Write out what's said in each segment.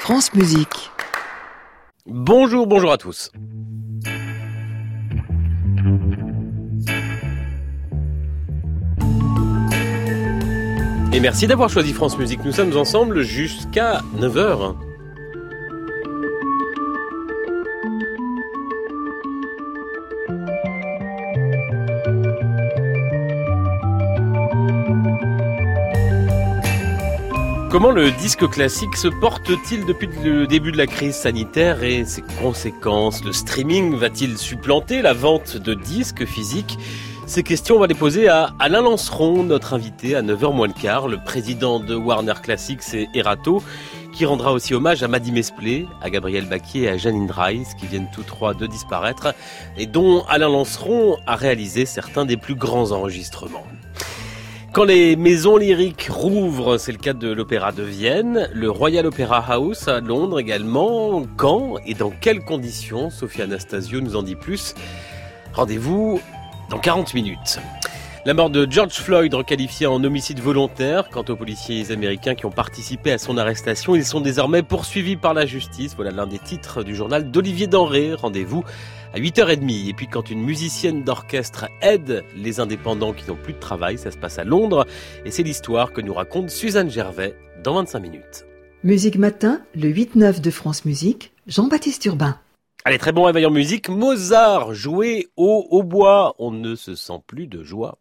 France Musique. Bonjour à tous. Et merci d'avoir choisi France Musique. Nous sommes ensemble jusqu'à 9h. Comment le disque classique se porte-t-il depuis le début de la crise sanitaire et ses conséquences? Le streaming va-t-il supplanter la vente de disques physiques? Ces questions, on va les poser à Alain Lanceron, notre invité à 9h moins le quart, le président de Warner Classics et Erato, qui rendra aussi hommage à Mady Mesplé, à Gabriel Bacquier et à Janine Dries, qui viennent tous trois de disparaître, et dont Alain Lanceron a réalisé certains des plus grands enregistrements. Quand les maisons lyriques rouvrent, c'est le cas de l'Opéra de Vienne, le Royal Opera House à Londres également. Quand et dans quelles conditions? Sophie Anastasio nous en dit plus. Rendez-vous dans 40 minutes. La mort de George Floyd requalifiée en homicide volontaire. Quant aux policiers américains qui ont participé à son arrestation, ils sont désormais poursuivis par la justice. Voilà l'un des titres du journal d'Olivier Denré. Rendez-vous à 8h30. Et puis quand une musicienne d'orchestre aide les indépendants qui n'ont plus de travail, ça se passe à Londres. Et c'est l'histoire que nous raconte Suzanne Gervais dans 25 minutes. Musique Matin, le 8-9 de France Musique, Jean-Baptiste Urbain. Allez, très bon réveil en musique. Mozart joué au hautbois. On ne se sent plus de joie.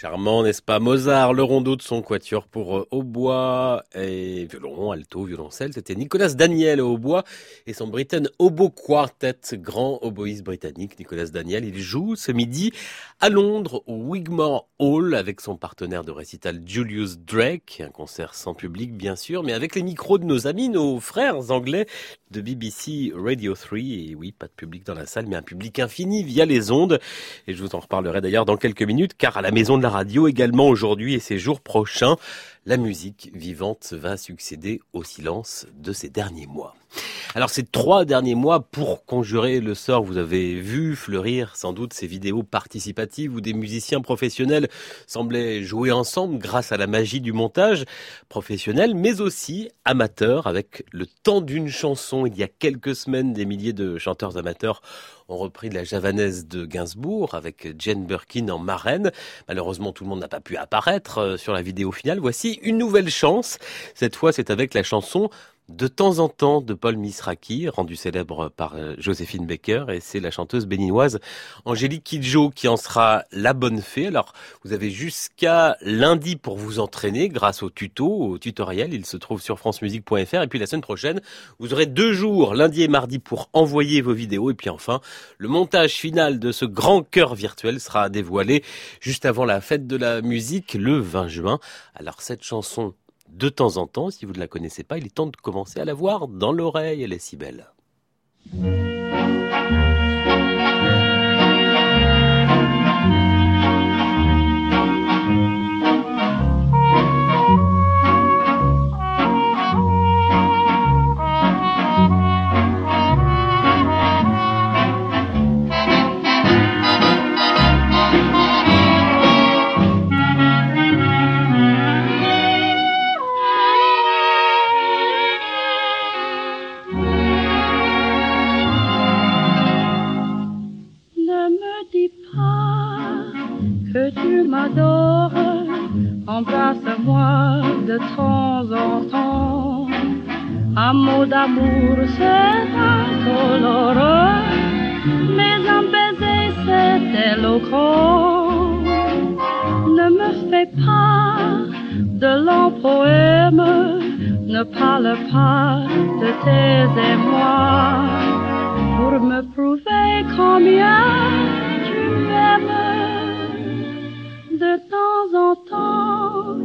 Charmant, n'est-ce pas? Mozart, le rondeau de son quatuor pour hautbois et violon, alto, violoncelle. C'était Nicolas Daniel au hautbois et son Britten Oboe Quartet, grand oboïste britannique. Nicolas Daniel, il joue ce midi à Londres au Wigmore Hall avec son partenaire de récital Julius Drake. Un concert sans public, bien sûr, mais avec les micros de nos amis, nos frères anglais de BBC Radio 3. Et oui, pas de public dans la salle, mais un public infini via les ondes. Et je vous en reparlerai d'ailleurs dans quelques minutes, car à la Maison de la Radio également aujourd'hui et ces jours prochains, la musique vivante va succéder au silence de ces derniers mois. Alors ces 3 derniers mois, pour conjurer le sort, vous avez vu fleurir sans doute ces vidéos participatives où des musiciens professionnels semblaient jouer ensemble grâce à la magie du montage professionnel, mais aussi amateurs avec le temps d'une chanson. Il y a quelques semaines, des milliers de chanteurs amateurs ont repris de la javanaise de Gainsbourg avec Jane Birkin en marraine. Malheureusement, tout le monde n'a pas pu apparaître sur la vidéo finale. Voici une nouvelle chance. Cette fois, c'est avec la chanson De temps en temps de Paul Misraki, rendue célèbre par Joséphine Baker, et c'est la chanteuse béninoise Angélique Kidjo qui en sera la bonne fée. Alors, vous avez jusqu'à lundi pour vous entraîner grâce au tutoriel, il se trouve sur francemusique.fr, et puis la semaine prochaine, vous aurez 2 jours, lundi et mardi, pour envoyer vos vidéos, et puis enfin, le montage final de ce grand chœur virtuel sera dévoilé juste avant la fête de la musique, le 20 juin. Alors, cette chanson, de temps en temps, si vous ne la connaissez pas, il est temps de commencer à la voir dans l'oreille, elle est si belle. Embrasse-moi de temps en temps. Un mot d'amour c'est indolore, mais un baiser c'est éloquent. Ne me fais pas de longs poèmes, ne parle pas de tes émois, pour me prouver combien tu m'aimes. De temps en temps,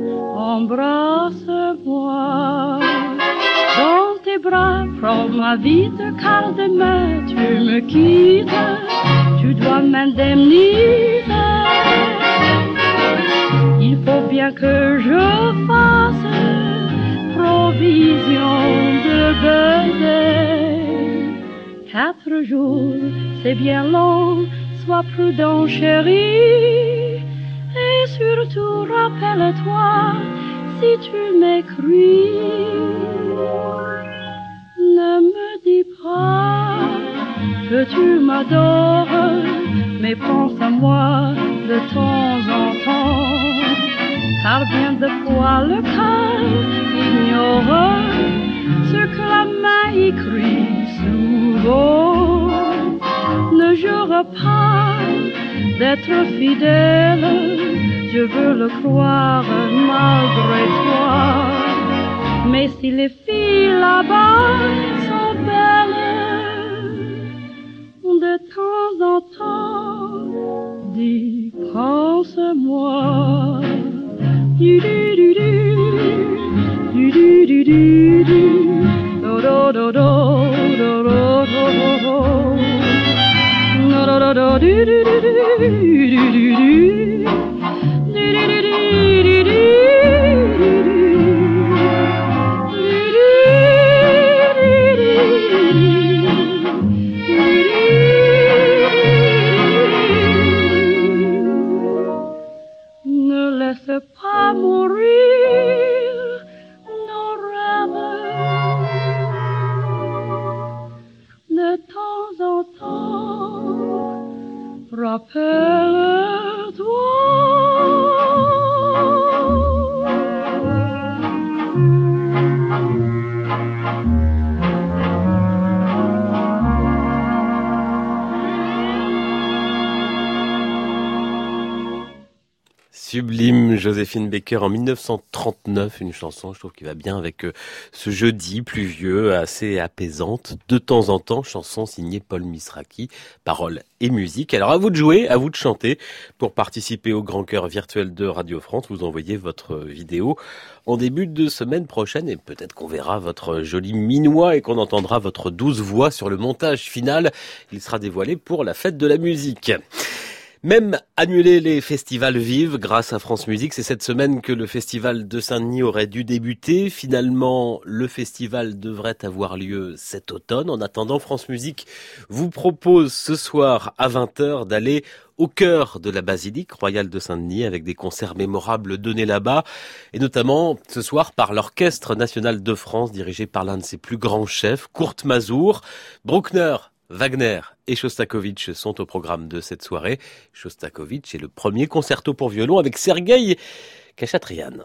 embrasse-moi. Dans tes bras, prends-moi vite, car demain tu me quittes. Tu dois m'indemniser. Il faut bien que je fasse provision de baiser. 4 jours, c'est bien long, sois prudent, chérie. Et surtout, rappelle-toi, si tu m'écris, ne me dis pas que tu m'adores, mais pense à moi de temps en temps, car bien de fois le cœur ignore ce que la main écrit souvent. Ne jure pas d'être fidèle, je veux le croire malgré toi. Mais si les filles là-bas sont belles, de temps en temps, dis pense-moi. Du du du du du du du du do do do do do do do. Do do do do do do do do. Ne laisse pas mourir nos rêves. De temps en temps, rappelle-toi. Sublime, Joséphine Baker en 1939, une chanson, je trouve, qui va bien avec ce jeudi pluvieux, assez apaisante, de temps en temps, chanson signée Paul Misraki, paroles et musique. Alors à vous de jouer, à vous de chanter. Pour participer au Grand Chœur virtuel de Radio France, vous envoyez votre vidéo en début de semaine prochaine et peut-être qu'on verra votre joli minois et qu'on entendra votre douce voix sur le montage final. Il sera dévoilé pour la fête de la musique. Même annuler les festivals vivent grâce à France Musique. C'est cette semaine que le festival de Saint-Denis aurait dû débuter. Finalement, le festival devrait avoir lieu cet automne. En attendant, France Musique vous propose ce soir à 20h d'aller au cœur de la basilique royale de Saint-Denis avec des concerts mémorables donnés là-bas et notamment ce soir par l'Orchestre national de France dirigé par l'un de ses plus grands chefs, Kurt Masur. Bruckner, Wagner et Shostakovich sont au programme de cette soirée. Shostakovich est le premier concerto pour violon avec Sergueï Khachatrian.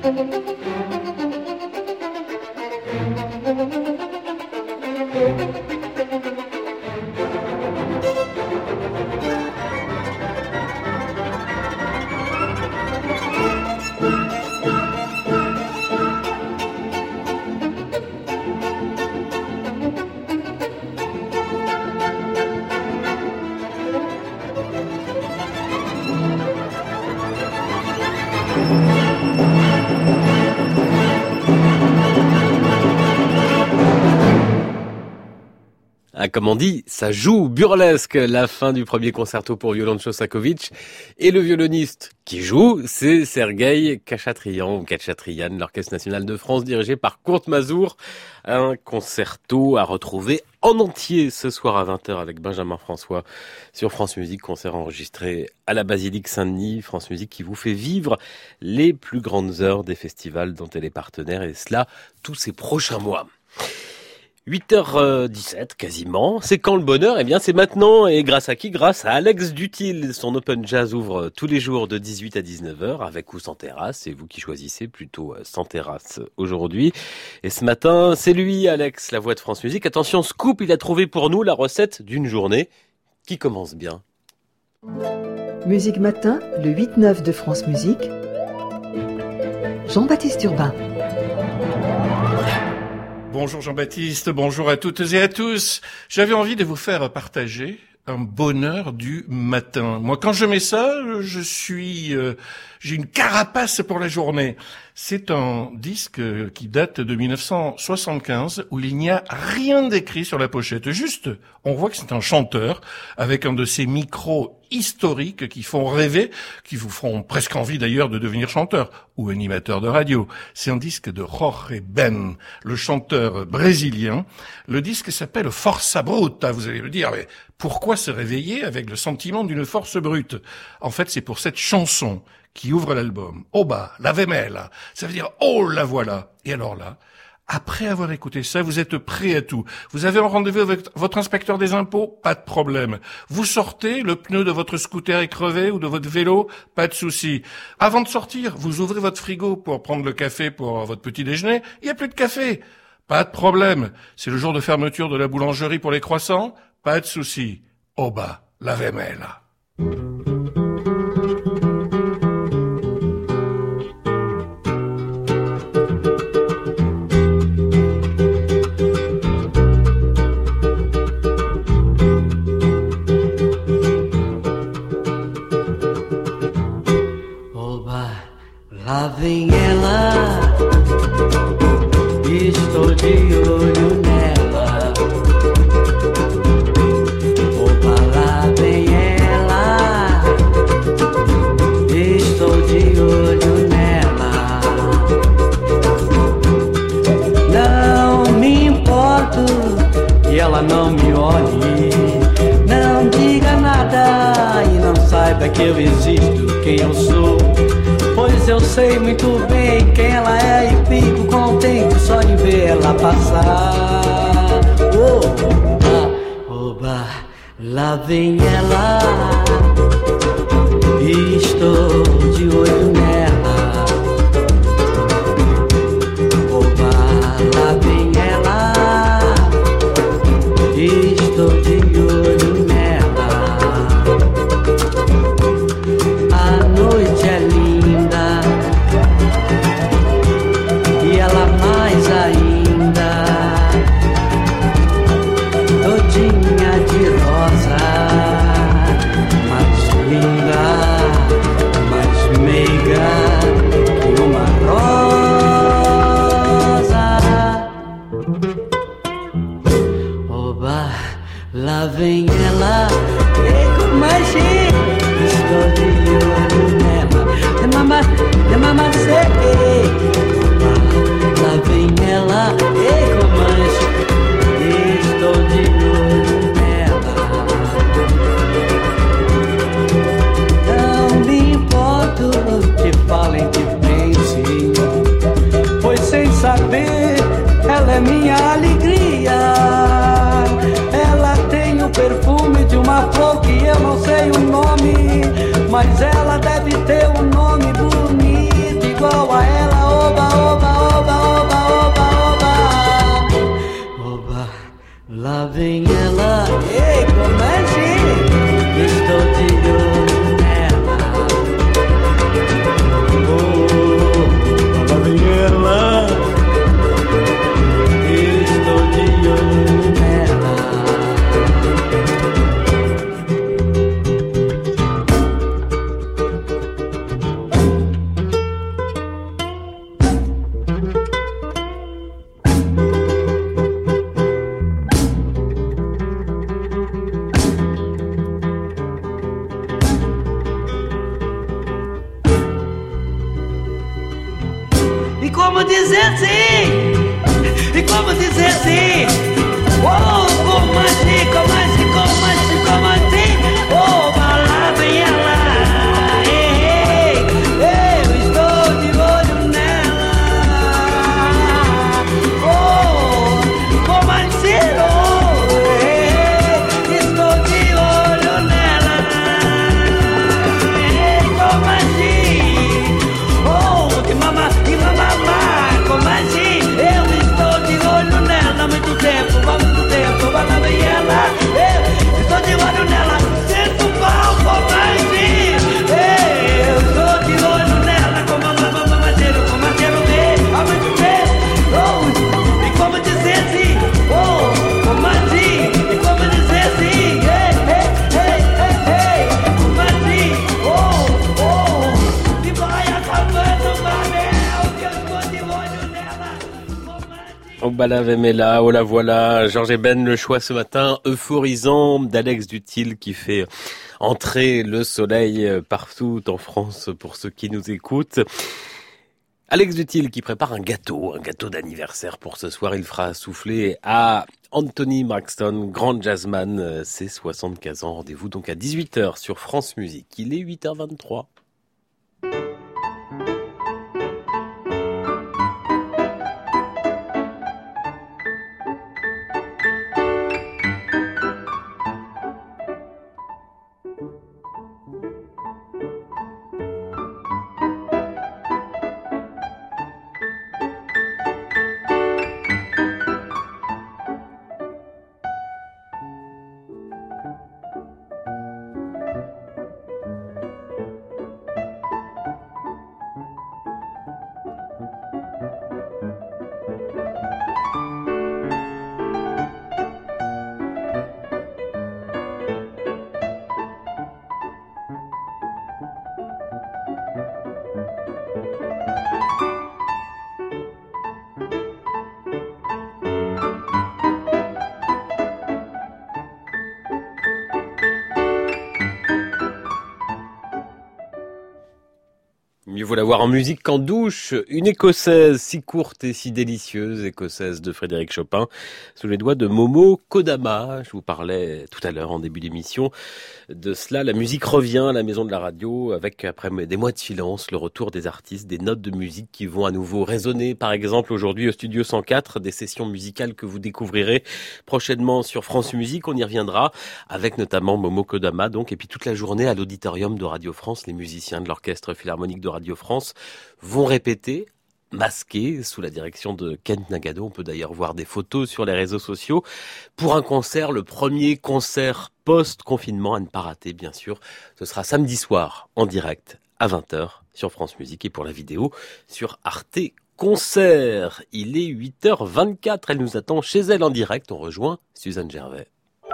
Comme on dit, ça joue burlesque, la fin du premier concerto pour violon de Shostakovich. Et le violoniste qui joue, c'est Sergueï Khachatryan, ou Khachatryan, l'Orchestre National de France, dirigé par Kurt Masur. Un concerto à retrouver en entier ce soir à 20h avec Benjamin François sur France Musique, concert enregistré à la Basilique Saint-Denis. France Musique qui vous fait vivre les plus grandes heures des festivals dont elle est partenaire, et cela tous ces prochains mois. 8h17 quasiment, c'est quand le bonheur? Eh bien c'est maintenant, et grâce à qui? Grâce à Alex Dutil. Son Open Jazz ouvre tous les jours de 18 à 19h, avec ou sans terrasse, c'est vous qui choisissez, plutôt sans terrasse aujourd'hui. Et ce matin, c'est lui Alex, la voix de France Musique. Attention, scoop, il a trouvé pour nous la recette d'une journée qui commence bien. Musique Matin, le 8-9 de France Musique. Jean-Baptiste Urbain. Bonjour Jean-Baptiste, bonjour à toutes et à tous. J'avais envie de vous faire partager un bonheur du matin. Moi, quand je mets ça, j'ai une carapace pour la journée. C'est un disque qui date de 1975 où il n'y a rien d'écrit sur la pochette. Juste, on voit que c'est un chanteur avec un de ces micros historiques qui font rêver, qui vous feront presque envie d'ailleurs de devenir chanteur ou animateur de radio. C'est un disque de Jorge Ben, le chanteur brésilien. Le disque s'appelle Força Bruta. Vous allez me dire, mais pourquoi se réveiller avec le sentiment d'une force brute? En fait, c'est pour cette chanson qui ouvre l'album. Oba, la vemela. Ça veut dire, oh, la voilà. Et alors là, après avoir écouté ça, vous êtes prêt à tout. Vous avez un rendez-vous avec votre inspecteur des impôts? Pas de problème. Vous sortez, le pneu de votre scooter est crevé ou de votre vélo? Pas de souci. Avant de sortir, vous ouvrez votre frigo pour prendre le café pour votre petit déjeuner. Il n'y a plus de café. Pas de problème. C'est le jour de fermeture de la boulangerie pour les croissants? Pas de souci. Oba, la vemela. Lá vem ela, estou de olho nela. Opa, lá vem ela, estou de olho nela. Não me importo que ela não me olhe, não diga nada e não saiba que eu existo, quem eu sou. Pois eu sei muito bem quem ela é e fico contente só de ver ela passar. Oba, oba, lá vem ela, estou de olho nela. Oba, lá vem ela, estou de olho nela. A noite é linda e ela mais ainda, todinha de rosa, mais linda, mais meiga que uma rosa. Oba, lá vem ela, e com magia estou de olho nela. De mama sei. Lá vem ela, e com mancha, estou de olho nela. Não me importo que falem, que pensem, pois sem saber, ela é minha alegria. Ela tem o perfume de uma flor que eu não sei o nome, mas ela deve ter um nome bonito igual a ela. como dizer sim, e como dizer sim. Oh, como assim, como assim, como assim, como assim. Oh, lá vem ela. Ei, eu estou de olho nela. Oh, como assim, oh, estou de olho nela. Como assim? Oh, de mamá, como assim? Eu estou de olho nela há muito tempo, vai lá vem ela. Eu estou de olho nela, sinto mal, como assim? Eu estou de olho nela, como mamadeiro ver, há muito tempo. Oh, e como dizer sim? Oh, como assim? E como dizer sim? Ei, como assim? Oh, e vai acabando o anel, que eu estou de olho nela. Oh bah la Vemela, oh la voilà, Georges Eben, le choix ce matin euphorisant d'Alex Dutil qui fait entrer le soleil partout en France pour ceux qui nous écoutent. Alex Dutil qui prépare un gâteau d'anniversaire pour ce soir. Il fera souffler à Anthony Braxton, grand jazzman, ses 75 ans. Rendez-vous donc à 18h sur France Musique. Il est 8h23. Mieux vaut la voir en musique qu'en douche. Une écossaise si courte et si délicieuse, écossaise de Frédéric Chopin, sous les doigts de Momo Kodama. Je vous parlais tout à l'heure en début d'émission de cela. La musique revient à la maison de la radio avec, après des mois de silence, le retour des artistes, des notes de musique qui vont à nouveau résonner. Par exemple, aujourd'hui au Studio 104, des sessions musicales que vous découvrirez prochainement sur France Musique. On y reviendra avec notamment Momo Kodama, donc, et puis toute la journée à l'auditorium de Radio France, les musiciens de l'Orchestre Philharmonique de Radio France vont répéter, masqués, sous la direction de Kent Nagado. On peut d'ailleurs voir des photos sur les réseaux sociaux pour un concert, le premier concert post-confinement à ne pas rater, bien sûr. Ce sera samedi soir en direct à 20h sur France Musique et pour la vidéo sur Arte Concert. Il est 8h24, elle nous attend chez elle en direct. On rejoint Suzanne Gervais.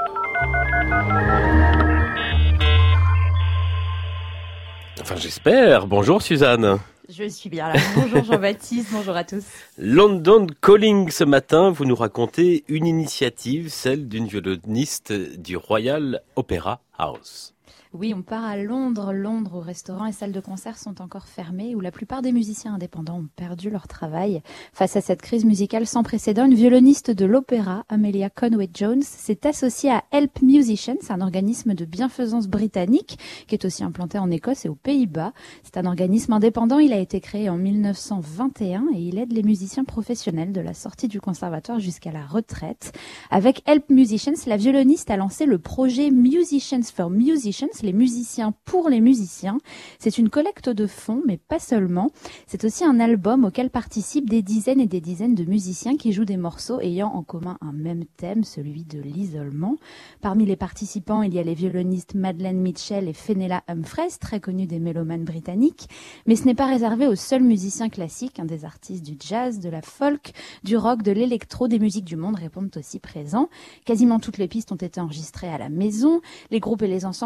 Enfin, j'espère. Bonjour Suzanne. Je suis bien là. Bonjour Jean-Baptiste, bonjour à tous. London Calling ce matin, vous nous racontez une initiative, celle d'une violoniste du Royal Opera House. Oui, on part à Londres. Londres, où restaurants et salles de concert sont encore fermés, où la plupart des musiciens indépendants ont perdu leur travail. Face à cette crise musicale sans précédent, une violoniste de l'opéra, Amelia Conway-Jones, s'est associée à Help Musicians, un organisme de bienfaisance britannique qui est aussi implanté en Écosse et aux Pays-Bas. C'est un organisme indépendant, il a été créé en 1921 et il aide les musiciens professionnels de la sortie du conservatoire jusqu'à la retraite. Avec Help Musicians, la violoniste a lancé le projet Musicians for Musicians, les musiciens pour les musiciens. C'est une collecte de fonds, mais pas seulement. C'est aussi un album auquel participent des dizaines et des dizaines de musiciens qui jouent des morceaux ayant en commun un même thème, celui de l'isolement. Parmi les participants, il y a les violonistes Madeleine Mitchell et Fenella Humphreys, très connus des mélomanes britanniques. Mais ce n'est pas réservé aux seuls musiciens classiques, des artistes du jazz, de la folk, du rock, de l'électro, des musiques du monde répondent aussi présents. Quasiment toutes les pistes ont été enregistrées à la maison. Les groupes et les ensembles ont enregistré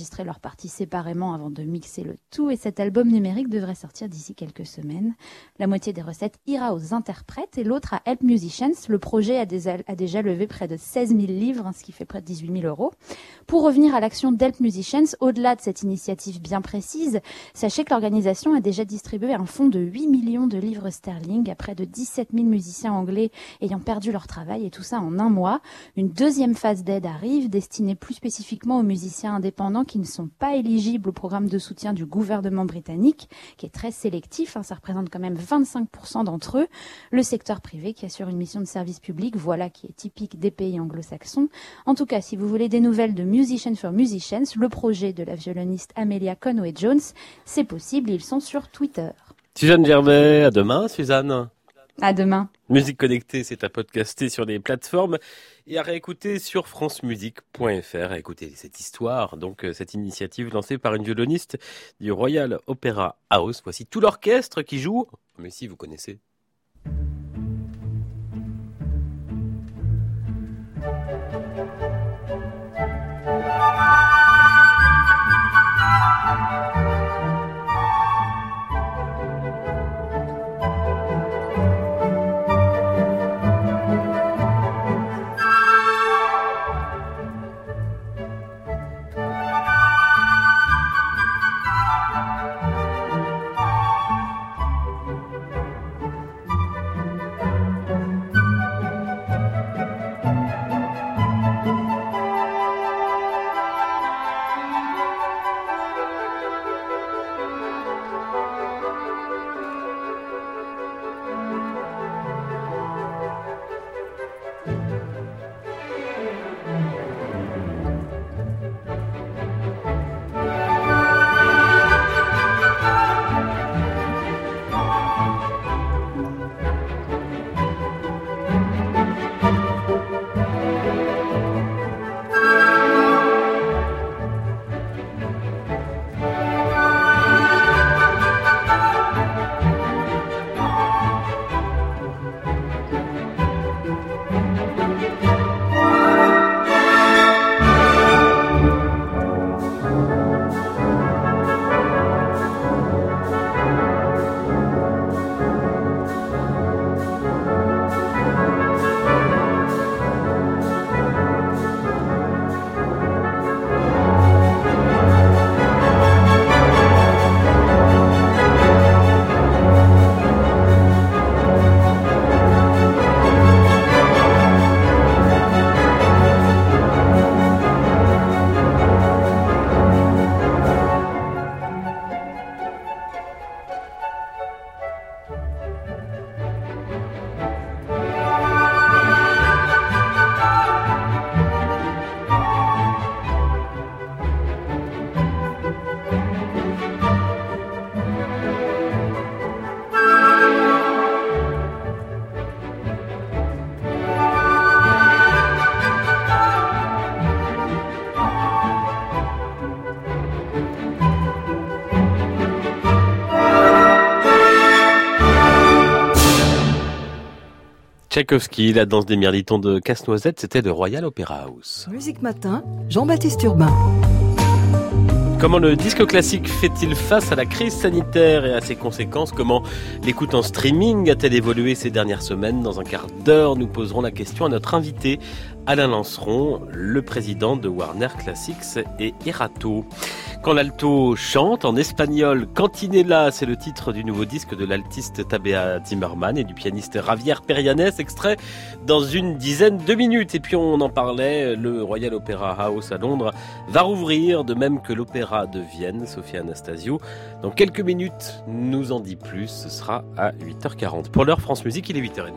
enregistré leurs parties séparément avant de mixer le tout et cet album numérique devrait sortir d'ici quelques semaines. La moitié des recettes ira aux interprètes et l'autre à Help Musicians. Le projet a déjà levé près de 16 000 livres, ce qui fait près de 18 000 euros. Pour revenir à l'action d'Help Musicians, au-delà de cette initiative bien précise, sachez que l'organisation a déjà distribué un fonds de 8 millions de livres sterling à près de 17 000 musiciens anglais ayant perdu leur travail et tout ça en un mois. Une deuxième phase d'aide arrive, destinée plus spécifiquement aux musiciens indépendants qui ne sont pas éligibles au programme de soutien du gouvernement britannique, qui est très sélectif, ça représente quand même 25% d'entre eux. Le secteur privé qui assure une mission de service public, voilà qui est typique des pays anglo-saxons. En tout cas, si vous voulez des nouvelles de Musician for Musicians, le projet de la violoniste Amelia Conway-Jones, c'est possible, ils sont sur Twitter. Suzanne Gervais, à demain Suzanne. À demain. Musique connectée, c'est à podcaster sur les plateformes et à réécouter sur francemusique.fr. À écouter cette histoire, donc cette initiative lancée par une violoniste du Royal Opera House. Voici tout l'orchestre qui joue, mais si vous connaissez. Tchaïkovski, la danse des mirlitons de Casse-Noisette, c'était le Royal Opera House. Musique Matin, Jean-Baptiste Urbain. Comment le disque classique fait-il face à la crise sanitaire et à ses conséquences? Comment l'écoute en streaming a-t-elle évolué ces dernières semaines? Dans un quart d'heure, nous poserons la question à notre invité, Alain Lanceron, le président de Warner Classics et Erato. Quand l'alto chante en espagnol, Cantinela, c'est le titre du nouveau disque de l'altiste Tabea Zimmerman et du pianiste Javier Perianes, extrait dans une dizaine de minutes. Et puis on en parlait, le Royal Opera House à Londres va rouvrir, de même que l'Opéra de Vienne, Sophia Anastasio. Dans quelques minutes, nous en dit plus, ce sera à 8h40. Pour l'heure France Musique, il est 8h30.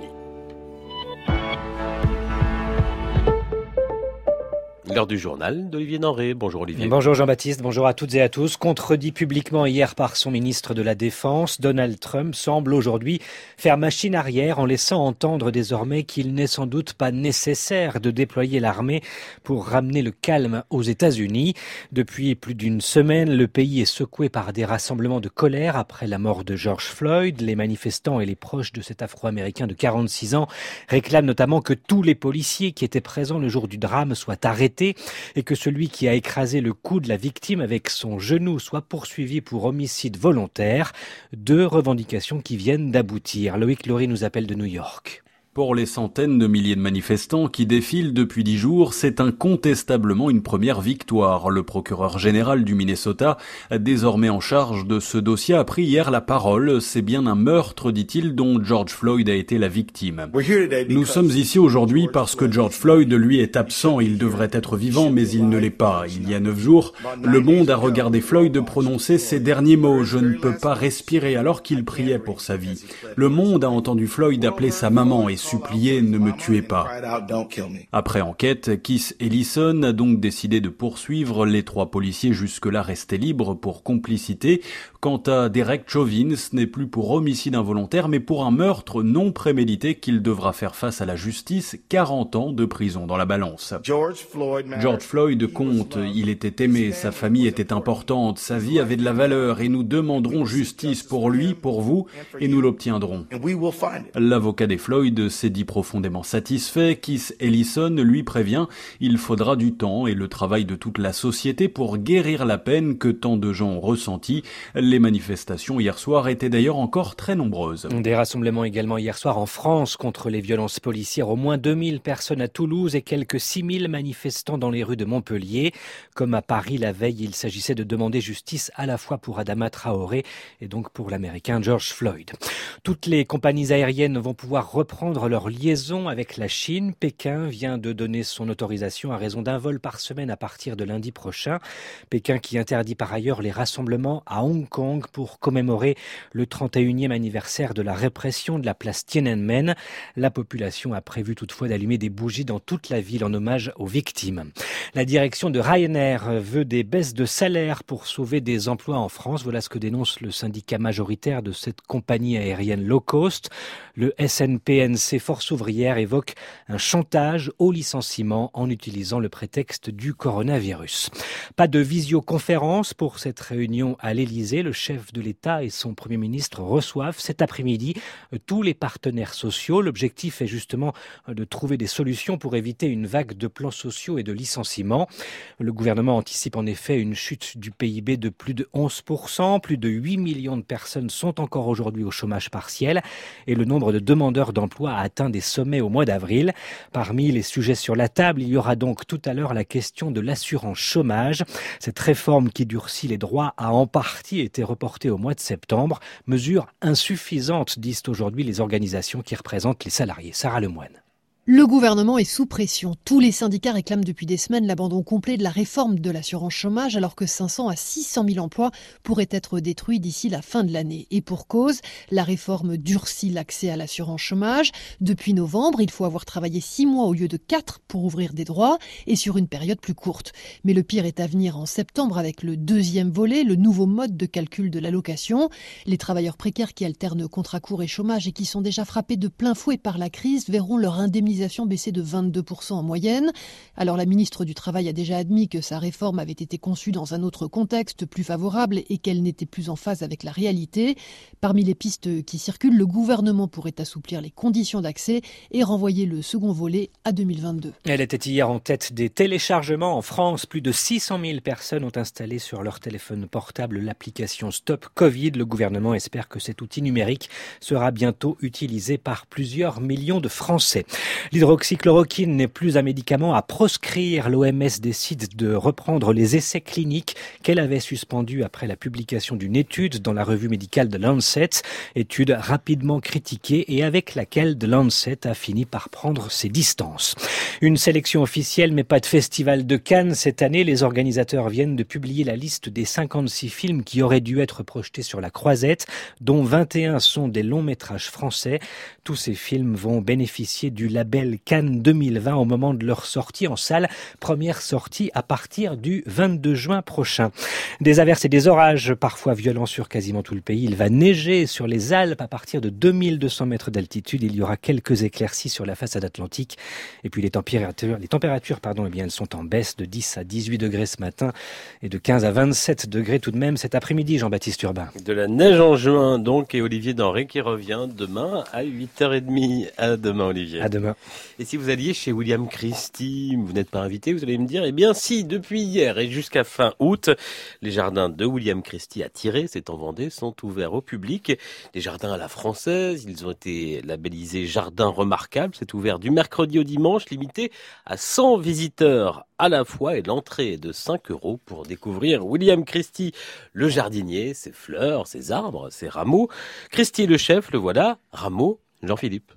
L'heure du journal d'Olivier Nanré. Bonjour Olivier. Bonjour Jean-Baptiste, bonjour à toutes et à tous. Contredit publiquement hier par son ministre de la Défense, Donald Trump semble aujourd'hui faire machine arrière en laissant entendre désormais qu'il n'est sans doute pas nécessaire de déployer l'armée pour ramener le calme aux États-Unis. Depuis plus d'une semaine, le pays est secoué par des rassemblements de colère après la mort de George Floyd. Les manifestants et les proches de cet Afro-Américain de 46 ans réclament notamment que tous les policiers qui étaient présents le jour du drame soient arrêtés arrêté et que celui qui a écrasé le cou de la victime avec son genou soit poursuivi pour homicide volontaire. 2 revendications qui viennent d'aboutir. Loïc Laurie nous appelle de New York. Pour les centaines de milliers de manifestants qui défilent depuis 10 jours, c'est incontestablement une première victoire. Le procureur général du Minnesota, désormais en charge de ce dossier, a pris hier la parole. C'est bien un meurtre, dit-il, dont George Floyd a été la victime. Nous sommes ici aujourd'hui parce que George Floyd, lui, est absent. Il devrait être vivant, mais il ne l'est pas. Il y a 9 jours, le monde a regardé Floyd prononcer ces derniers mots. Je ne peux pas respirer, alors qu'il priait pour sa vie. Le monde a entendu Floyd appeler sa maman et supplier « Ne me tuez pas ». Après enquête, Keith Ellison a donc décidé de poursuivre les 3 policiers jusque-là restés libres pour complicité. Quant à Derek Chauvin, ce n'est plus pour homicide involontaire, mais pour un meurtre non prémédité qu'il devra faire face à la justice, 40 ans de prison dans la balance. George Floyd compte, il était aimé, sa famille était importante, sa vie avait de la valeur et nous demanderons justice pour lui, pour vous, et nous l'obtiendrons. L'avocat des Floyd s'est dit profondément satisfait. Keith Ellison lui prévient, il faudra du temps et le travail de toute la société pour guérir la peine que tant de gens ont ressentie. Les manifestations hier soir étaient d'ailleurs encore très nombreuses. Des rassemblements également hier soir en France contre les violences policières. Au moins 2000 personnes à Toulouse et quelques 6000 manifestants dans les rues de Montpellier. Comme à Paris la veille, il s'agissait de demander justice à la fois pour Adama Traoré et donc pour l'Américain George Floyd. Toutes les compagnies aériennes vont pouvoir reprendre leur liaison avec la Chine. Pékin vient de donner son autorisation à raison d'un vol par semaine à partir de lundi prochain. Pékin qui interdit par ailleurs les rassemblements à Hong Kong pour commémorer le 31e anniversaire de la répression de la place Tiananmen. La population a prévu toutefois d'allumer des bougies dans toute la ville en hommage aux victimes. La direction de Ryanair veut des baisses de salaire pour sauver des emplois en France. Voilà ce que dénonce le syndicat majoritaire de cette compagnie aérienne low cost. Le SNPNC Force ouvrière évoque un chantage au licenciement en utilisant le prétexte du coronavirus. Pas de visioconférence pour cette réunion à l'Élysée. Le chef de l'État et son Premier ministre reçoivent cet après-midi tous les partenaires sociaux. L'objectif est justement de trouver des solutions pour éviter une vague de plans sociaux et de licenciements. Le gouvernement anticipe en effet une chute du PIB de plus de 11%. Plus de 8 millions de personnes sont encore aujourd'hui au chômage partiel et le nombre de demandeurs d'emploi a atteint des sommets au mois d'avril. Parmi les sujets sur la table, il y aura donc tout à l'heure la question de l'assurance chômage. Cette réforme qui durcit les droits a en partie été reportée au mois de septembre. Mesure insuffisante, disent aujourd'hui les organisations qui représentent les salariés. Sarah Lemoine. Le gouvernement est sous pression. Tous les syndicats réclament depuis des semaines l'abandon complet de la réforme de l'assurance chômage alors que 500 à 600 000 emplois pourraient être détruits d'ici la fin de l'année. Et pour cause, la réforme durcit l'accès à l'assurance chômage. Depuis novembre, il faut avoir travaillé 6 mois au lieu de 4 pour ouvrir des droits et sur une période plus courte. Mais le pire est à venir en septembre avec le 2e volet, le nouveau mode de calcul de l'allocation. Les travailleurs précaires qui alternent contrat court et chômage et qui sont déjà frappés de plein fouet par la crise verront leur indemnisation baissée de 22% en moyenne. Alors la ministre du Travail a déjà admis que sa réforme avait été conçue dans un autre contexte plus favorable et qu'elle n'était plus en phase avec la réalité. Parmi les pistes qui circulent, le gouvernement pourrait assouplir les conditions d'accès et renvoyer le second volet à 2022. Elle était hier en tête des téléchargements en France. Plus de 600 000 personnes ont installé sur leur téléphone portable l'application Stop Covid. Le gouvernement espère que cet outil numérique sera bientôt utilisé par plusieurs millions de Français. L'hydroxychloroquine n'est plus un médicament à proscrire. L'OMS décide de reprendre les essais cliniques qu'elle avait suspendus après la publication d'une étude dans la revue médicale The Lancet. Étude rapidement critiquée et avec laquelle The Lancet a fini par prendre ses distances. Une sélection officielle mais pas de festival de Cannes cette année. Les organisateurs viennent de publier la liste des 56 films qui auraient dû être projetés sur la Croisette, dont 21 sont des longs métrages français. Tous ces films vont bénéficier du label Cannes 2020 au moment de leur sortie en salle. Première sortie à partir du 22 juin prochain. Des averses et des orages parfois violents sur quasiment tout le pays. Il va neiger sur les Alpes à partir de 2200 mètres d'altitude. Il y aura quelques éclaircies sur la façade atlantique. Et puis les températures, elles sont en baisse de 10 à 18 degrés ce matin et de 15 à 27 degrés tout de même cet après-midi, Jean-Baptiste Urbain. De la neige en juin donc, et Olivier Denré qui revient demain à 8h30. À demain Olivier. À demain. Et si vous alliez chez William Christie, vous n'êtes pas invité, vous allez me dire, eh bien si, depuis hier et jusqu'à fin août, les jardins de William Christie à Tirez, c'est en Vendée, sont ouverts au public. Des jardins à la française, ils ont été labellisés jardins remarquables. C'est ouvert du mercredi au dimanche, limité à 100 visiteurs à la fois et l'entrée est de 5 € pour découvrir William Christie, le jardinier, ses fleurs, ses arbres, ses rameaux. Christie le chef, le voilà, Rameau, Jean-Philippe.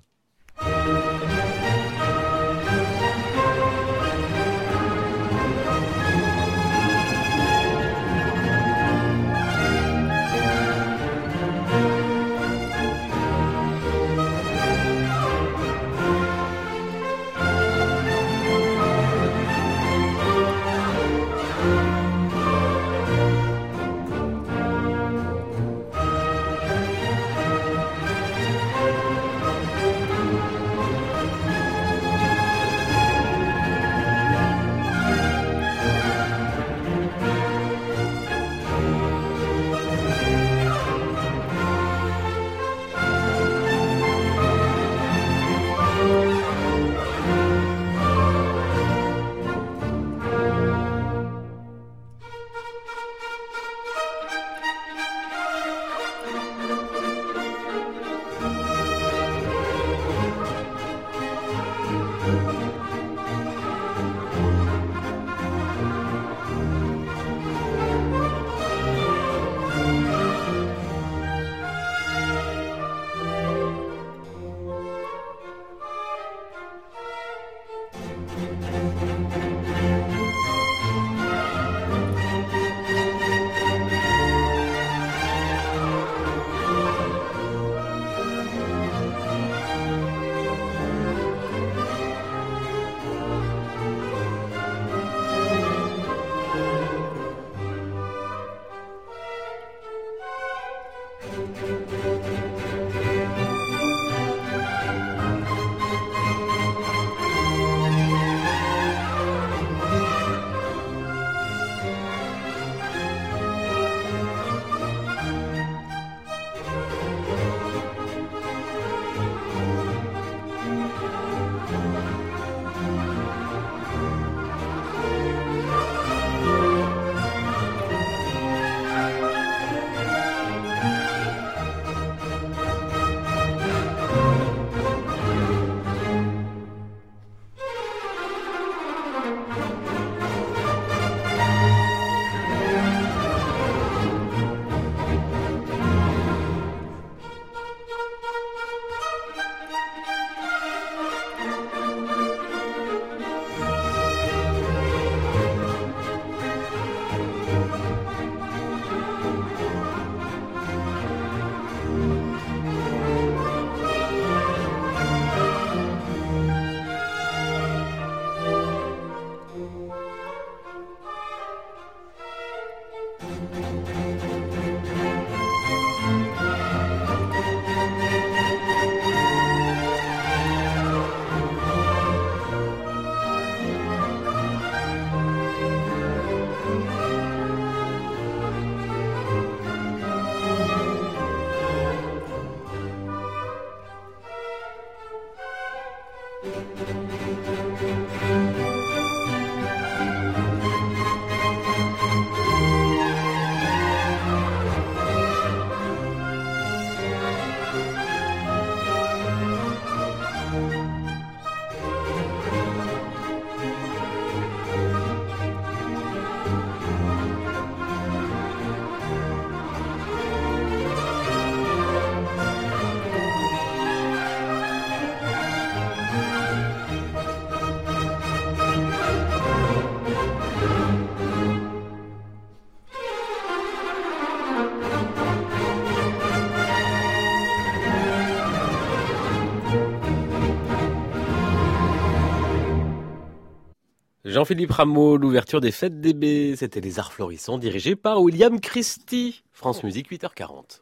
Jean-Philippe Rameau, l'ouverture des Fêtes des Baies, c'était les Arts Florissants dirigés par William Christie. France Musique, 8h40.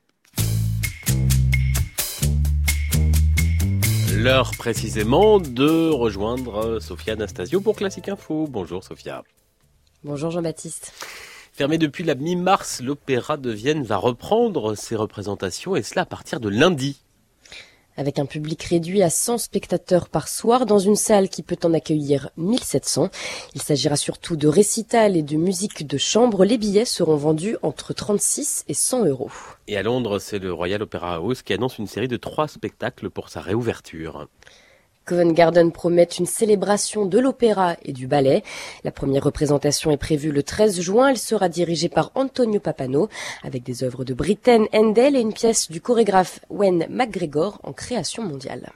L'heure précisément de rejoindre Sophia Anastasio pour Classique Info. Bonjour Sophia. Bonjour Jean-Baptiste. Fermé depuis la mi-mars, l'Opéra de Vienne va reprendre ses représentations et cela à partir de lundi. Avec un public réduit à 100 spectateurs par soir dans une salle qui peut en accueillir 1700. Il s'agira surtout de récitals et de musique de chambre. Les billets seront vendus entre 36 et 100 euros. Et à Londres, c'est le Royal Opera House qui annonce une série de 3 spectacles pour sa réouverture. Covent Garden promet une célébration de l'opéra et du ballet. La première représentation est prévue le 13 juin. Elle sera dirigée par Antonio Papano avec des œuvres de Britten Handel et une pièce du chorégraphe Wayne McGregor en création mondiale.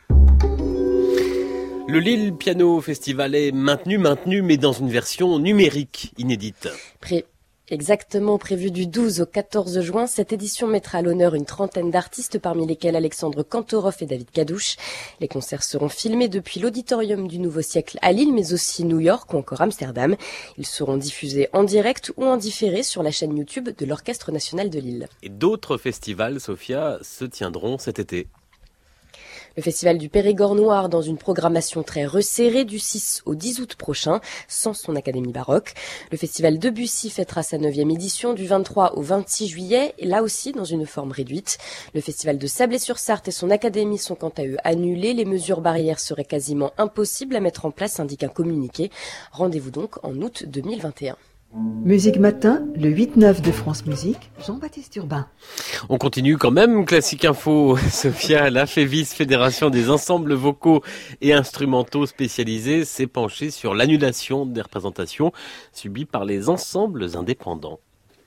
Le Lille Piano Festival est maintenu, mais dans une version numérique inédite. Exactement, prévu du 12 au 14 juin, cette édition mettra à l'honneur une trentaine d'artistes, parmi lesquels Alexandre Kantorov et David Kadouche. Les concerts seront filmés depuis l'auditorium du Nouveau Siècle à Lille, mais aussi New York ou encore Amsterdam. Ils seront diffusés en direct ou en différé sur la chaîne YouTube de l'Orchestre National de Lille. Et d'autres festivals, Sophia, se tiendront cet été. Le festival du Périgord Noir dans une programmation très resserrée du 6 au 10 août prochain, sans son académie baroque. Le festival Debussy fêtera sa 9e édition du 23 au 26 juillet, et là aussi dans une forme réduite. Le festival de Sablé-sur-Sarthe et son académie sont quant à eux annulés. Les mesures barrières seraient quasiment impossibles à mettre en place, indique un communiqué. Rendez-vous donc en août 2021. Musique Matin, le 8-9 de France Musique, Jean-Baptiste Urbain. On continue quand même, Classique Info, Sophia, la FEVIS, Fédération des ensembles vocaux et instrumentaux spécialisés, s'est penchée sur l'annulation des représentations subies par les ensembles indépendants.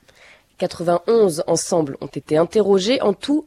91 ensembles ont été interrogés. En tout,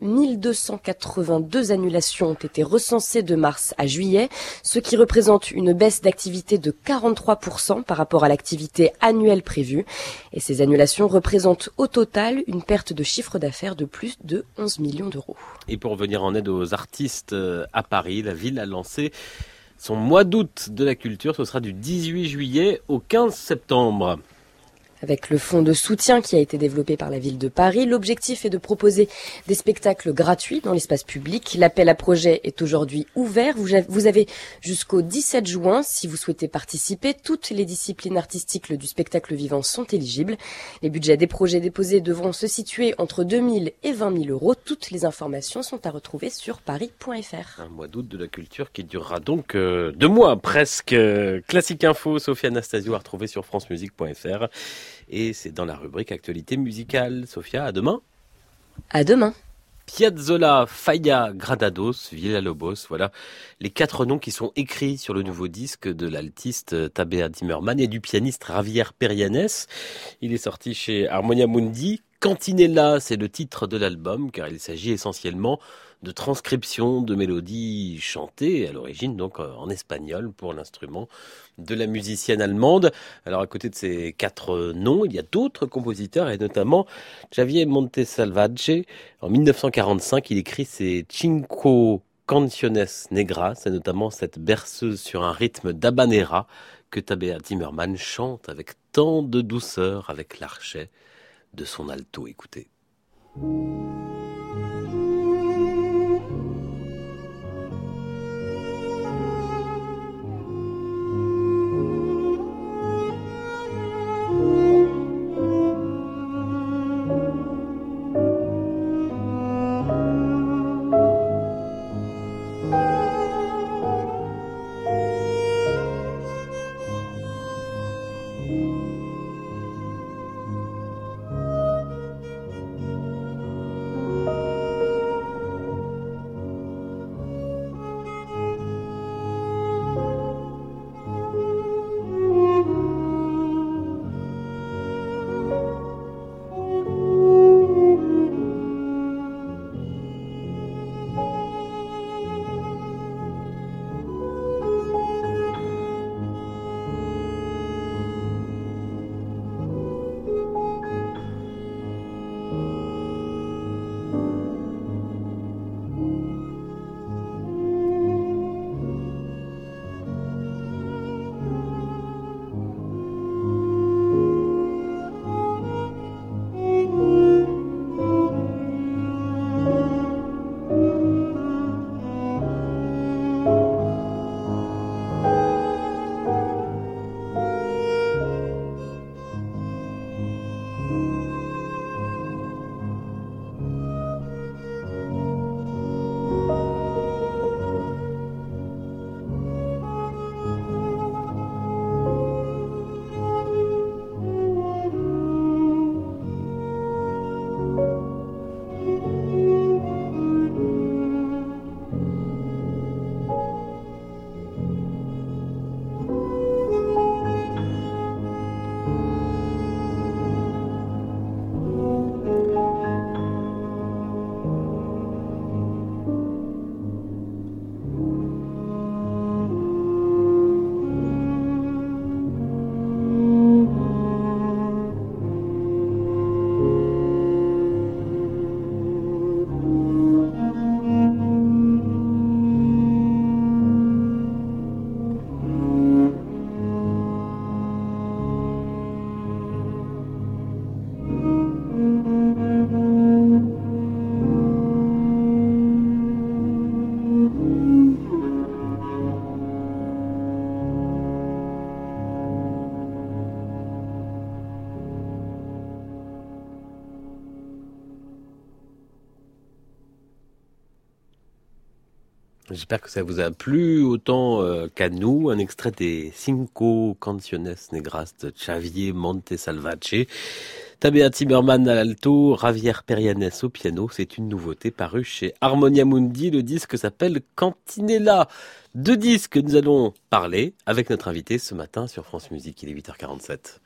1282 annulations ont été recensées de mars à juillet, ce qui représente une baisse d'activité de 43% par rapport à l'activité annuelle prévue. Et ces annulations représentent au total une perte de chiffre d'affaires de plus de 11 millions d'euros. Et pour venir en aide aux artistes à Paris, la ville a lancé son mois d'août de la culture. Ce sera du 18 juillet au 15 septembre. Avec le fonds de soutien qui a été développé par la ville de Paris, l'objectif est de proposer des spectacles gratuits dans l'espace public. L'appel à projet est aujourd'hui ouvert. Vous avez jusqu'au 17 juin si vous souhaitez participer. Toutes les disciplines artistiques du spectacle vivant sont éligibles. Les budgets des projets déposés devront se situer entre 2 000 et 20 000 euros. Toutes les informations sont à retrouver sur paris.fr. Un mois d'août de la culture qui durera donc 2 mois presque. Classique Info, Sophia Anastasio à retrouver sur francemusique.fr. Et c'est dans la rubrique Actualité musicale. Sophia, à demain. À demain. Piazzolla, Falla, Gradados, Villa-Lobos, voilà les 4 noms qui sont écrits sur le nouveau disque de l'altiste Tabea Zimmermann et du pianiste Javier Perianes. Il est sorti chez Harmonia Mundi. Cantinella, c'est le titre de l'album, car il s'agit essentiellement de transcription de mélodies chantées, à l'origine donc en espagnol pour l'instrument de la musicienne allemande. Alors à côté de ces 4 noms, il y a d'autres compositeurs et notamment Javier Montesalvatge. En 1945, il écrit ses Cinco Canciones Negras, c'est notamment cette berceuse sur un rythme d'habanera que Tabea Zimmermann chante avec tant de douceur avec l'archet de son alto. Écoutez. J'espère que ça vous a plu autant qu'à nous. Un extrait des Cinco Canciones Negras de Xavier Montesalvace. Tabea Zimmermann à l'alto, Javier Perianes au piano. C'est une nouveauté parue chez Harmonia Mundi. Le disque s'appelle Cantinella. 2 disques que nous allons parler avec notre invité ce matin sur France Musique. Il est 8h47.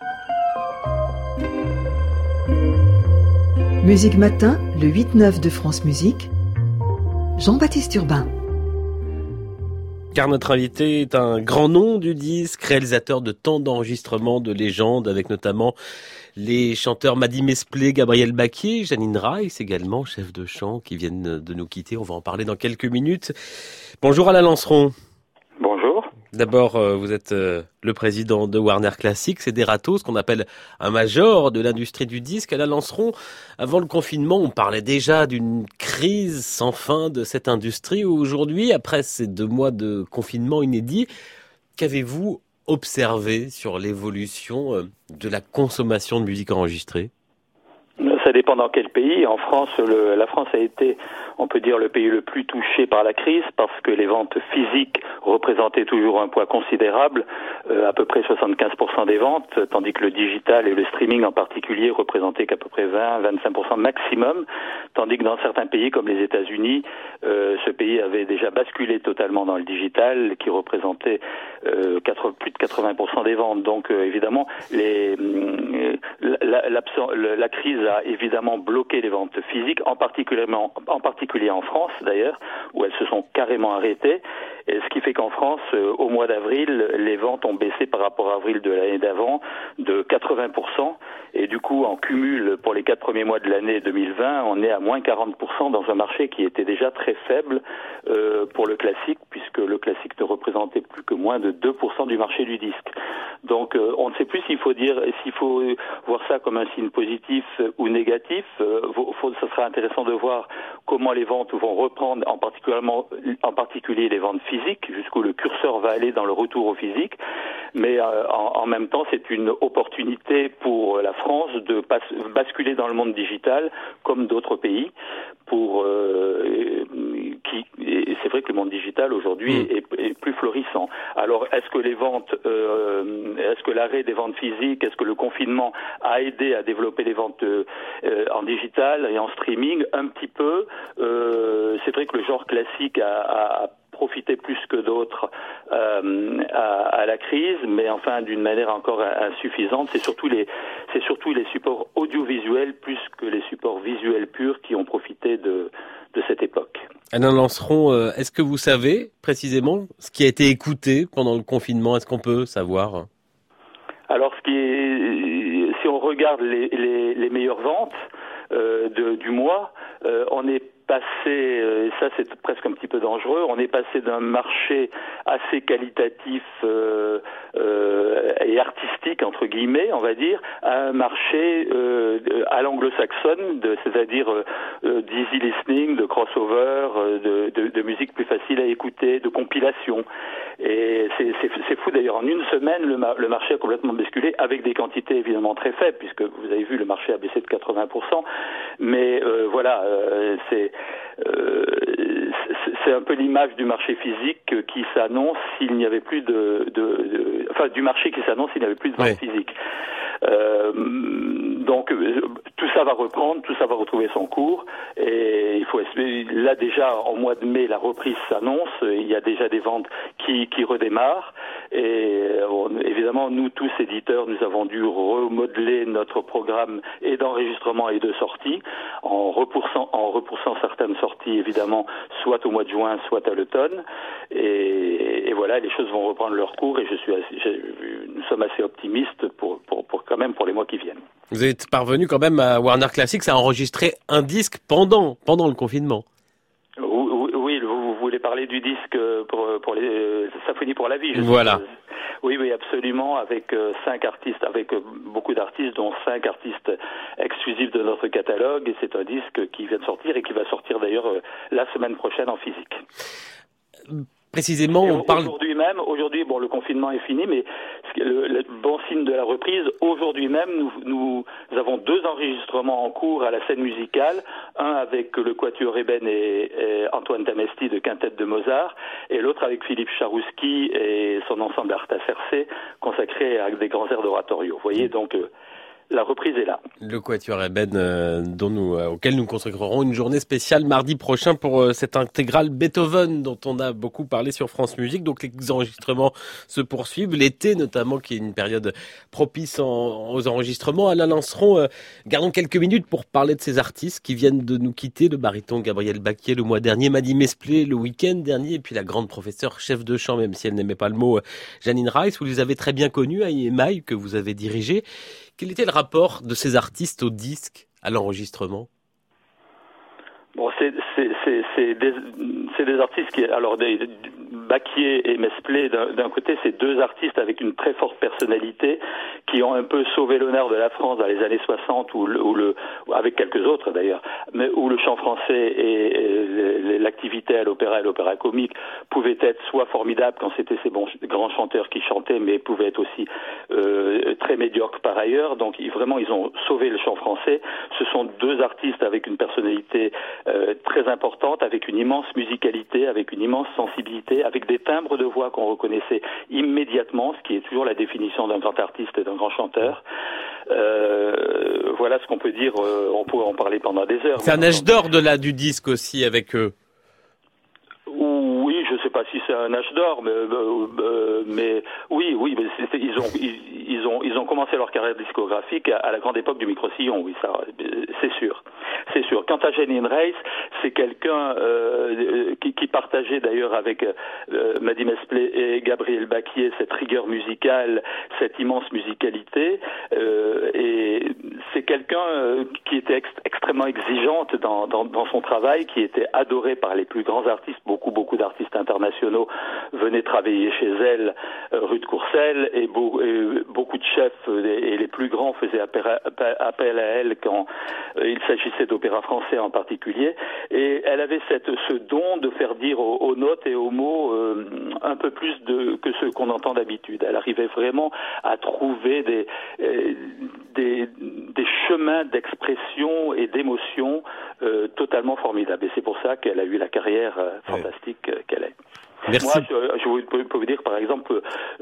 Musique Matin, le 8-9 de France Musique. Jean-Baptiste Urbain. Car notre invité est un grand nom du disque, réalisateur de tant d'enregistrements de légendes, avec notamment les chanteurs Mady Mesplé, Gabriel Baquier, Janine Rice également, chef de chant, qui viennent de nous quitter. On va en parler dans quelques minutes. Bonjour Alain Lanceron. Bonjour. D'abord, vous êtes le président de Warner Classics et d'Erato, ce qu'on appelle un major de l'industrie du disque. Alain Lanceron, avant le confinement, on parlait déjà d'une crise sans fin de cette industrie. Aujourd'hui, après ces 2 mois de confinement inédit, qu'avez-vous observé sur l'évolution de la consommation de musique enregistrée ? Ça dépend dans quel pays. En France, la France a été, on peut dire, le pays le plus touché par la crise parce que les ventes physiques représentaient toujours un poids considérable, à peu près 75% des ventes, tandis que le digital et le streaming en particulier représentaient qu'à peu près 20-25% maximum, tandis que dans certains pays comme les États-Unis, ce pays avait déjà basculé totalement dans le digital, qui représentait plus de 80% des ventes. Donc évidemment, la crise a évidemment bloqué les ventes physiques, en particulier en France d'ailleurs, où elles se sont carrément arrêtées. Et ce qui fait qu'en France, au mois d'avril, les ventes ont baissé par rapport à avril de l'année d'avant de 80%. Et du coup, en cumul, pour les 4 premiers mois de l'année 2020, on est à moins 40% dans un marché qui était déjà très faible pour le classique, puisque le classique ne représentait plus que moins de 2% du marché du disque. Donc, on ne sait plus s'il faut voir ça comme un signe positif ou négatif. Ça sera intéressant de voir comment les ventes vont reprendre, en particulier les ventes physiques, jusqu'où le curseur va aller dans le retour au physique. Mais en même temps, c'est une opportunité pour la France de basculer dans le monde digital, comme d'autres pays, et c'est vrai que le monde digital aujourd'hui est plus florissant. Alors, est-ce que les ventes, est-ce que l'arrêt des ventes physiques, est-ce que le confinement a aidé à développer les ventes en digital et en streaming? Un petit peu. C'est vrai que le genre classique a profité plus que d'autres à la crise, mais enfin d'une manière encore insuffisante. C'est surtout les supports audiovisuels plus que les supports visuels purs qui ont profité de cette époque. Alain Lanceron, est-ce que vous savez précisément ce qui a été écouté pendant le confinement? Est-ce qu'on peut savoir? Alors, si on regarde les meilleures ventes du mois, on est passé, ça c'est presque un petit peu dangereux, on est passé d'un marché assez qualitatif et artistique, entre guillemets, on va dire, à un marché à l'anglo-saxonne, c'est-à-dire d'easy listening, de crossover, de musique plus facile à écouter, de compilation. Et c'est fou d'ailleurs, en une semaine, le marché a complètement basculé, avec des quantités évidemment très faibles, puisque vous avez vu, le marché a baissé de 80%, mais voilà, c'est un peu l'image du marché physique qui s'annonce s'il n'y avait plus du marché qui s'annonce s'il n'y avait plus de vente physique. Donc tout ça va reprendre, tout ça va retrouver son cours, et il faut espérer. Là déjà en mois de mai, la reprise s'annonce, il y a déjà des ventes qui redémarrent, et évidemment nous tous éditeurs, nous avons dû remodeler notre programme et d'enregistrement et de sortie en repoussant certaines sorties évidemment soit au mois de juin, soit à l'automne, et voilà, les choses vont reprendre leur cours, et nous sommes assez optimistes pour les mois qui viennent. Vous êtes parvenu quand même à Warner Classics à enregistrer un disque pendant le confinement. Oui, vous voulez parler du disque pour les Symphonie pour la vie. Voilà. Oui, absolument, avec 5 artistes, avec beaucoup d'artistes, dont 5 artistes exclusifs de notre catalogue, et c'est un disque qui vient de sortir et qui va sortir d'ailleurs la semaine prochaine en physique. Précisément, on parle... Aujourd'hui, le confinement est fini, mais le bon signe de la reprise. Aujourd'hui même, nous avons 2 enregistrements en cours à la scène musicale, un avec le Quatuor Eben et Antoine Tamesti de Quintette de Mozart, et l'autre avec Philippe Charouski et son ensemble Arta Circe, consacré à des grands airs d'oratorio. Vous voyez, donc la reprise est là. Le Quatuor Eben, auquel nous consacrerons une journée spéciale mardi prochain pour cette intégrale Beethoven dont on a beaucoup parlé sur France Musique. Donc les enregistrements se poursuivent. L'été notamment, qui est une période propice aux enregistrements. Alain Lanceron, gardons quelques minutes pour parler de ces artistes qui viennent de nous quitter. Le baryton Gabriel Baquier le mois dernier, Maddy Mesplé le week-end dernier, et puis la grande professeure chef de chant, même si elle n'aimait pas le mot, Janine Rice. Vous les avez très bien connus à EMI, que vous avez dirigé. Quel était le rapport de ces artistes au disque, à l'enregistrement ? Bon, c'est des artistes qui, alors Baquier et Mesplé d'un côté, c'est 2 artistes avec une très forte personnalité qui ont un peu sauvé l'honneur de la France dans les années 60 avec quelques autres d'ailleurs, mais où le chant français et l'activité à l'opéra et l'opéra comique pouvaient être soit formidables quand c'était ces bons grands chanteurs qui chantaient, mais pouvaient être aussi très médiocres par ailleurs. Donc vraiment, ils ont sauvé le chant français. Ce sont 2 artistes avec une personnalité très importante, avec une immense musicalité, avec une immense sensibilité, avec des timbres de voix qu'on reconnaissait immédiatement, ce qui est toujours la définition d'un grand artiste et d'un grand chanteur. Voilà ce qu'on peut dire. On pourrait en parler pendant des heures. C'est un âge d'or du disque aussi avec eux. Oui, je sais pas si c'est un âge d'or, mais oui, mais ils ont commencé leur carrière discographique à la grande époque du micro-sillon, oui, ça, c'est sûr. Quant à Janine Rice, c'est quelqu'un qui partageait d'ailleurs avec Maddy Mesplé et Gabriel Baquier cette rigueur musicale, cette immense musicalité, et c'est quelqu'un qui était extrêmement exigeante dans son travail, qui était adoré par les plus grands artistes. Beaucoup d'artistes internationaux venaient travailler chez elle rue de Courcelles, et beaucoup de chefs et les plus grands faisaient appel à elle quand il s'agissait d'opéra français en particulier. Et elle avait ce don de faire dire aux notes et aux mots un peu plus que ce qu'on entend d'habitude. Elle arrivait vraiment à trouver des chemins d'expression et d'émotion totalement formidables. Et c'est pour ça qu'elle a eu la carrière fantastique qu'elle est. Merci. Moi, je peux vous dire, par exemple,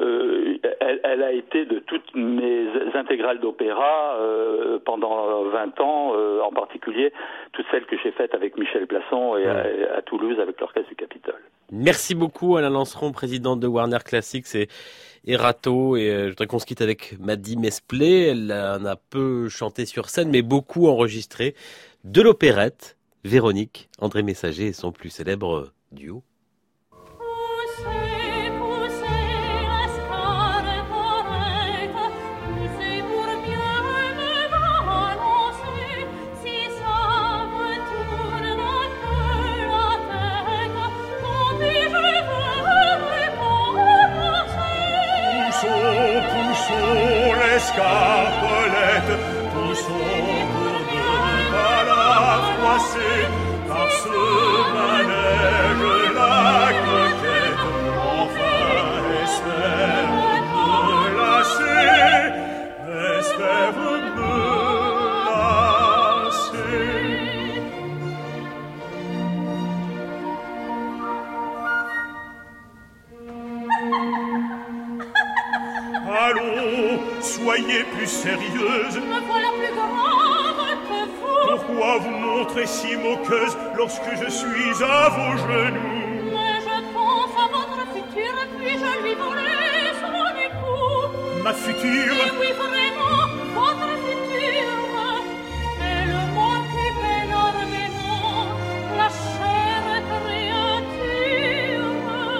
elle a été de toutes mes intégrales d'opéra pendant 20 ans, en particulier toutes celles que j'ai faites avec Michel Plasson et à Toulouse avec l'Orchestre du Capitole. Merci beaucoup Alain Lanceron, président de Warner Classics et Erato, et je voudrais qu'on se quitte avec Maddy Mesplé. Elle en a peu chanté sur scène, mais beaucoup enregistré de l'opérette. Véronique, André Messager et son plus célèbre duo. Scarpolette, poussons pour ne pas la froisser, par ce manège la coquette, enfin espère me lasser, espère me lasser. Allons, soyez plus sérieuse. Me voilà plus grande que vous. Pourquoi vous montrez si moqueuse lorsque je suis à vos genoux? Mais je pense à votre futur, puis je lui volerai son époux. Ma future? Et oui, vraiment, votre futur. Et le monde qui énormément la chère créature.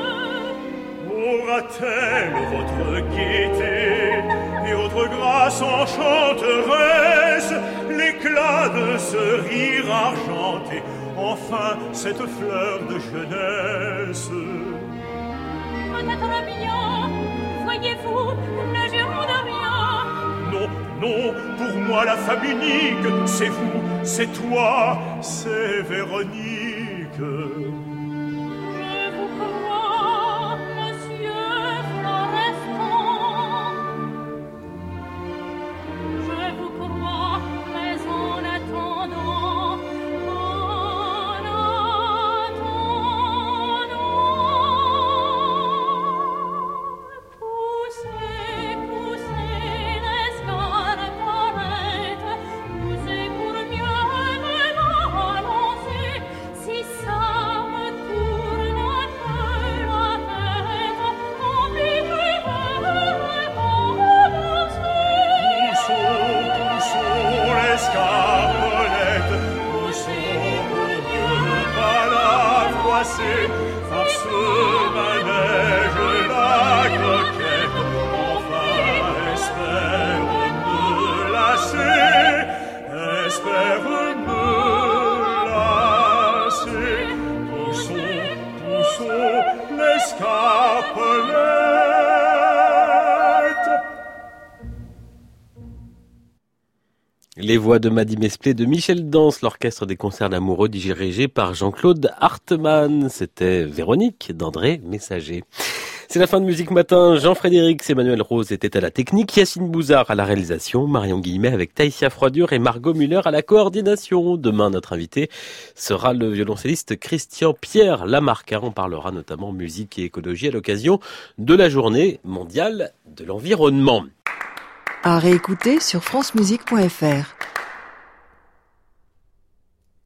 Aura-t-elle votre gaieté et votre grâce enchanteresse, l'éclat de ce rire argenté, enfin cette fleur de jeunesse? Peut-être bien, voyez-vous, ne jurons de rien. Non, non, pour moi la femme unique, c'est vous, c'est toi, c'est Véronique. par ce manège la coquette, enfin espère me lasser, espère me lasser. Poussons l'escarpolette. Les voix de Maddy Mesplé, de Michel Dance, l'orchestre des concerts d'amoureux dirigé par Jean-Claude Hartmann. C'était Véronique d'André Messager. C'est la fin de Musique Matin. Jean-Frédéric, Emmanuel Rose était à la technique, Yacine Bouzard à la réalisation, Marion Guillemet avec Taïsia Froidure et Margot Muller à la coordination. Demain, notre invité sera le violoncelliste Christian Pierre Lamarca. On parlera notamment musique et écologie à l'occasion de la journée mondiale de l'environnement. À réécouter sur francemusique.fr.